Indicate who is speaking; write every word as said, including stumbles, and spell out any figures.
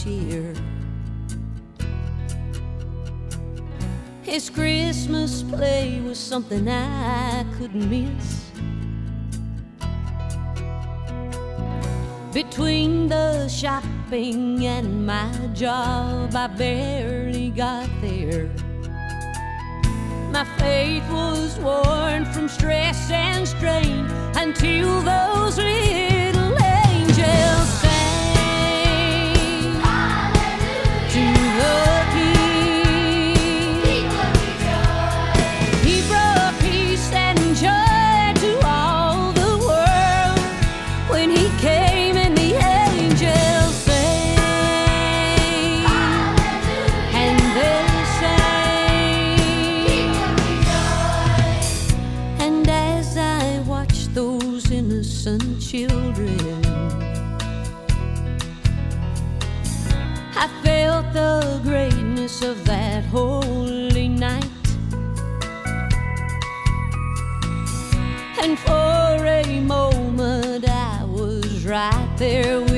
Speaker 1: this year. His Christmas play was something I couldn't miss. Between the shopping and my job, I barely got there. My faith was worn from stress and strain until those little angels sang hallelujah to the King. People rejoice. He brought peace and joy to all the world when he came, and the angels sang hallelujah, and they those innocent children, I felt the greatness of that holy night. And for a moment I was right there with